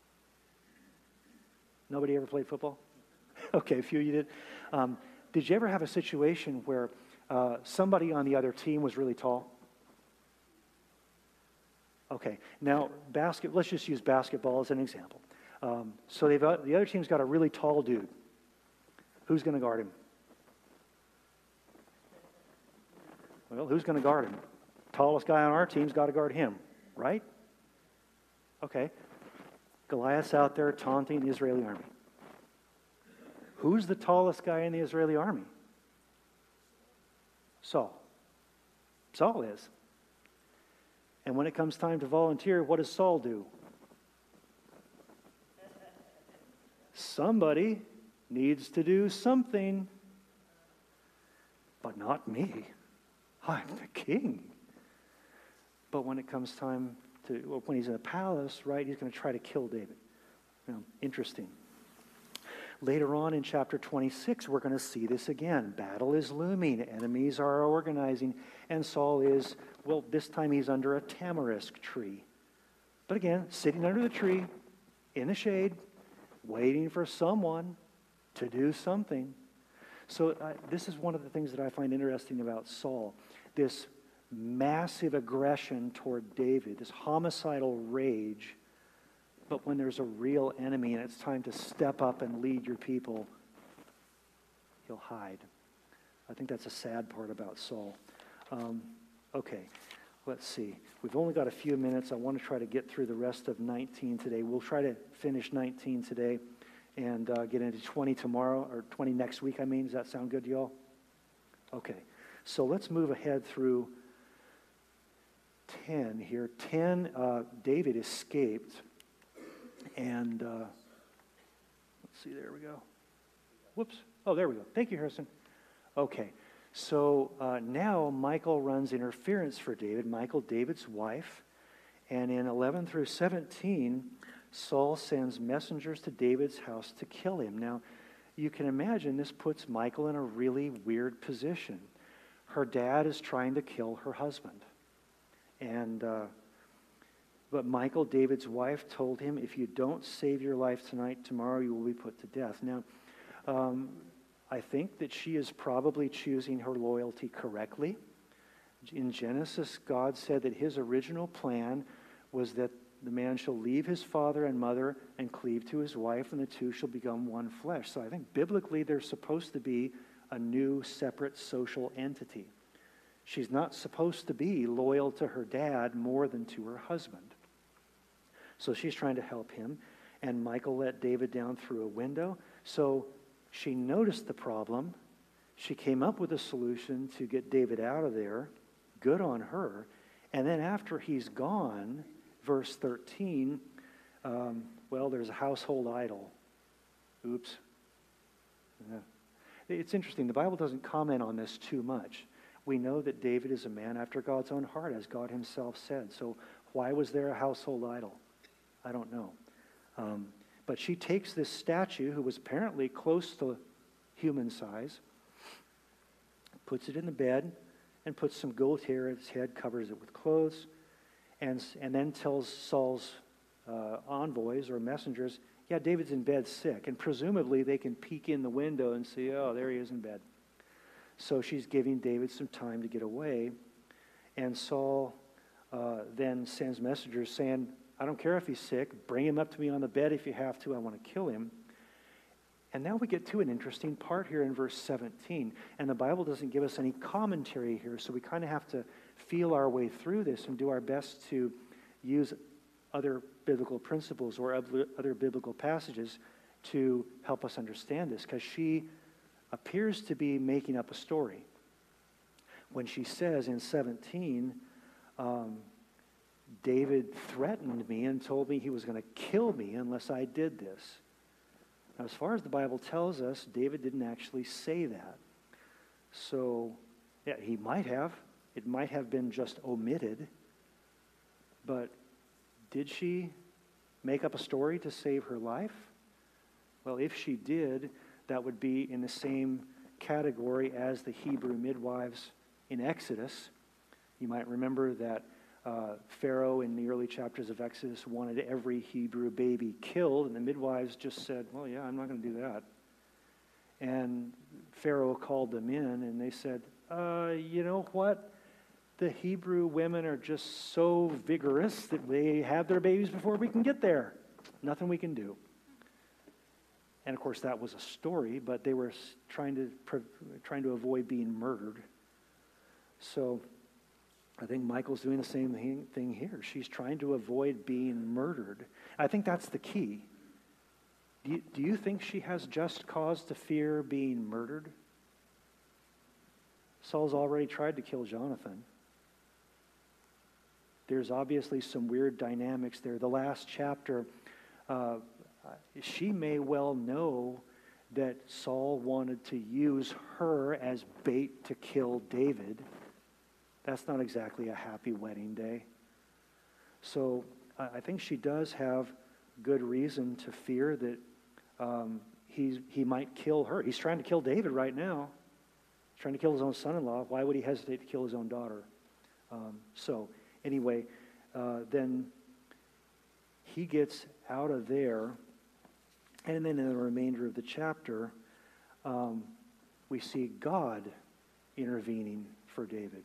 Nobody ever played football? Okay, a few of you did. Um, did you ever have a situation where uh, somebody on the other team was really tall? Okay, now basket. Let's just use basketball as an example. Um, so they've got, the other team's got a really tall dude. Who's going to guard him? Well, who's going to guard him? Tallest guy on our team's got to guard him, right? Okay. Goliath's out there taunting the Israeli army. Who's the tallest guy in the Israeli army? Saul. Saul is. And when it comes time to volunteer, what does Saul do? Somebody needs to do something, but not me. I'm the king. But when it comes time to, well, when he's in the palace, right, he's going to try to kill David. You know, interesting. Later on in chapter twenty-six, we're going to see this again. Battle is looming. Enemies are organizing. And Saul is, well, this time he's under a tamarisk tree. But again, sitting under the tree, in the shade, waiting for someone to do something. So uh, this is one of the things that I find interesting about Saul. This massive aggression toward David, this homicidal rage. But when there's a real enemy and it's time to step up and lead your people, he'll hide. I think that's a sad part about Saul. Um, okay, let's see. We've only got a few minutes. I want to try to get through the rest of nineteen today. We'll try to finish nineteen today and uh, get into twenty tomorrow, or twenty next week, I mean. Does that sound good to y'all? Okay, so let's move ahead through ten here. ten, uh, David escaped. And uh, let's see, there we go. Whoops. Oh, there we go. Thank you, Harrison. Okay, so uh, now Michal runs interference for David, Michal, David's wife. And in eleven through seventeen, Saul sends messengers to David's house to kill him. Now, you can imagine this puts Michal in a really weird position. Her dad is trying to kill her husband. And... Uh, But Michal, David's wife, told him, if you don't save your life tonight, tomorrow you will be put to death. Now, um, I think that she is probably choosing her loyalty correctly. In Genesis, God said that his original plan was that the man shall leave his father and mother and cleave to his wife, and the two shall become one flesh. So I think biblically they're supposed to be a new, separate social entity. She's not supposed to be loyal to her dad more than to her husband. So she's trying to help him, and Michal let David down through a window. So She noticed the problem. She came up with a solution to get David out of there. Good on her. And then after he's gone, verse thirteen, um, well, there's a household idol. Oops. Yeah. It's interesting. The Bible doesn't comment on this too much. We know that David is a man after God's own heart, as God himself said. So why was there a household idol? I don't know. Um, but she takes this statue, who was apparently close to human size, puts it in the bed, and puts some gold hair at its head, covers it with clothes, and, and then tells Saul's uh, envoys or messengers, yeah, David's in bed sick. And presumably they can peek in the window and see, oh, there he is in bed. So she's giving David some time to get away. And Saul uh, then sends messengers saying, I don't care if he's sick. Bring him up to me on the bed if you have to. I want to kill him. And now we get to an interesting part here in verse seventeen. And the Bible doesn't give us any commentary here, so we kind of have to feel our way through this and do our best to use other biblical principles or other biblical passages to help us understand this, because she appears to be making up a story. When she says in seventeen, um, David threatened me and told me he was going to kill me unless I did this. Now, as far as the Bible tells us, David didn't actually say that. So, yeah, he might have. It might have been just omitted. But did she make up a story to save her life? Well, if she did, that would be in the same category as the Hebrew midwives in Exodus. You might remember that uh, Pharaoh in the early chapters of Exodus wanted every Hebrew baby killed, and the midwives just said, well, yeah, I'm not going to do that. And Pharaoh called them in, and they said, uh, you know what? The Hebrew women are just so vigorous that they have their babies before we can get there. Nothing we can do. And of course, that was a story, but they were trying to trying to avoid being murdered. So I think Michael's doing the same thing here. She's trying to avoid being murdered. I think that's the key. Do you, do you think she has just cause to fear being murdered? Saul's already tried to kill Jonathan. There's obviously some weird dynamics there. The last chapter, uh, she may well know that Saul wanted to use her as bait to kill David. That's not exactly a happy wedding day. So I think she does have good reason to fear that um, he's, he might kill her. He's trying to kill David right now. He's trying to kill his own son-in-law. Why would he hesitate to kill his own daughter? Um, so anyway, uh, then he gets out of there. And then in the remainder of the chapter, um, we see God intervening for David.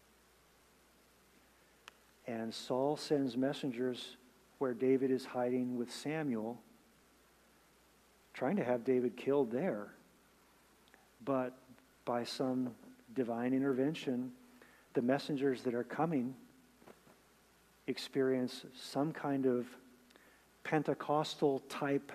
And Saul sends messengers where David is hiding with Samuel, trying to have David killed there. But by some divine intervention, the messengers that are coming experience some kind of Pentecostal type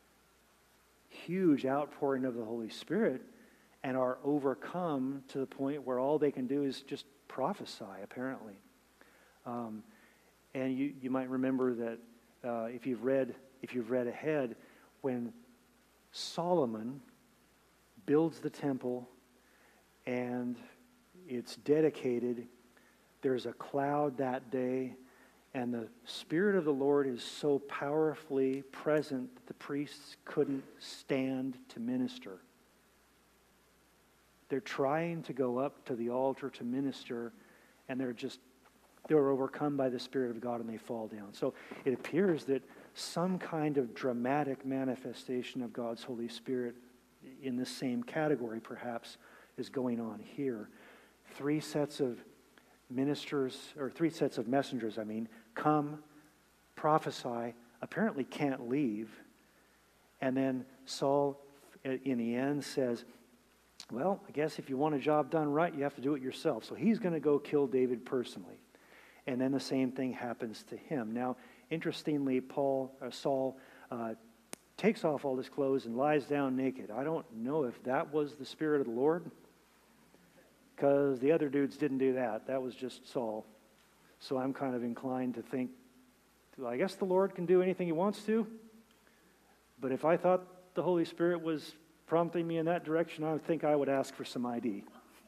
huge outpouring of the Holy Spirit and are overcome to the point where all they can do is just prophesy, apparently. Um, and you, you might remember that uh, if you've read if you've read ahead, when Solomon builds the temple and it's dedicated, there's a cloud that day, and the Spirit of the Lord is so powerfully present that the priests couldn't stand to minister. They're trying to go up to the altar to minister, and they're just they're overcome by the Spirit of God and they fall down. So it appears that some kind of dramatic manifestation of God's Holy Spirit in the same category, perhaps, is going on here. Three sets of ministers, or three sets of messengers, I mean, come, prophesy, apparently can't leave. And then Saul, in the end, says, well, I guess if you want a job done right, you have to do it yourself. So he's going to go kill David personally. And then the same thing happens to him. Now, interestingly, Paul, uh, Saul uh, takes off all his clothes and lies down naked. I don't know if that was the Spirit of the Lord, because the other dudes didn't do that. That was just Saul. So I'm kind of inclined to think, well, I guess the Lord can do anything he wants to, but if I thought the Holy Spirit was prompting me in that direction, I would think I would ask for some I D.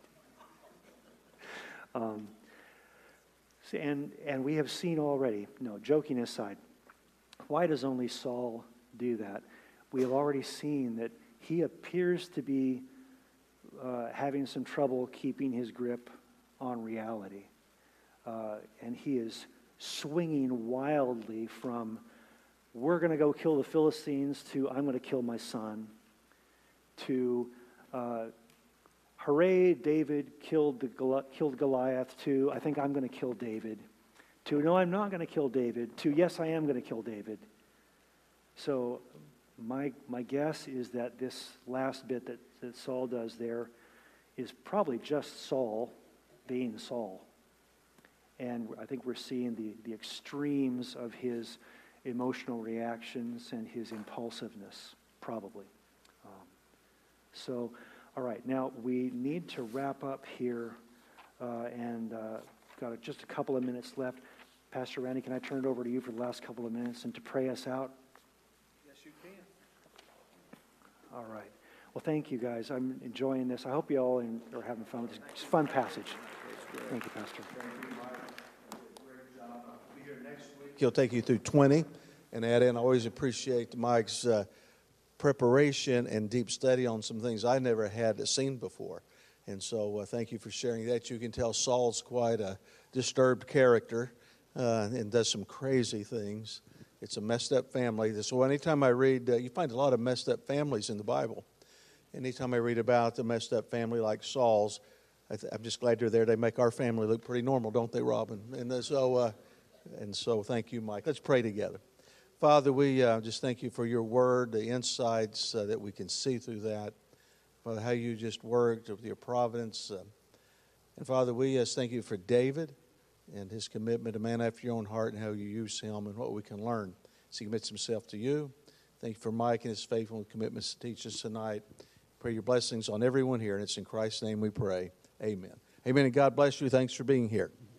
um, and, and we have seen already, no, joking aside, why does only Saul do that? We have already seen that he appears to be uh, having some trouble keeping his grip on reality. Uh, and he is swinging wildly from, we're going to go kill the Philistines, to I'm going to kill my son, to uh, hooray, David killed, the Gol- killed Goliath, to I think I'm going to kill David, to no, I'm not going to kill David, to yes, I am going to kill David. So my my guess is that this last bit that, that Saul does there is probably just Saul being Saul. And I think we're seeing the, the extremes of his emotional reactions and his impulsiveness, probably. Um, so, all right, now we need to wrap up here, uh, and uh, got just a couple of minutes left. Pastor Randy, can I turn it over to you for the last couple of minutes and to pray us out? Yes, you can. All right. Well, thank you, guys. I'm enjoying this. I hope you all in, are having fun with this. It's a fun passage. Thank you, Pastor. He'll take you through twenty and add in. I always appreciate Mike's uh, preparation and deep study on some things I never had seen before. And so uh, thank you for sharing that. You can tell Saul's quite a disturbed character uh, and does some crazy things. It's a messed up family. So anytime I read, uh, you find a lot of messed up families in the Bible. Anytime I read about a messed up family like Saul's, I th- I'm just glad they're there. They make our family look pretty normal, don't they, Robin? And uh, so... Uh, And so thank you, Mike. Let's pray together. Father, we uh, just thank you for your word, the insights uh, that we can see through that. Father, how you just worked with your providence. Uh, and Father, we just thank you for David and his commitment, a man after your own heart, and how you use him and what we can learn as he commits himself to you. Thank you for Mike and his faithful commitments to teach us tonight. Pray your blessings on everyone here, and it's in Christ's name we pray. Amen. Amen, and God bless you. Thanks for being here.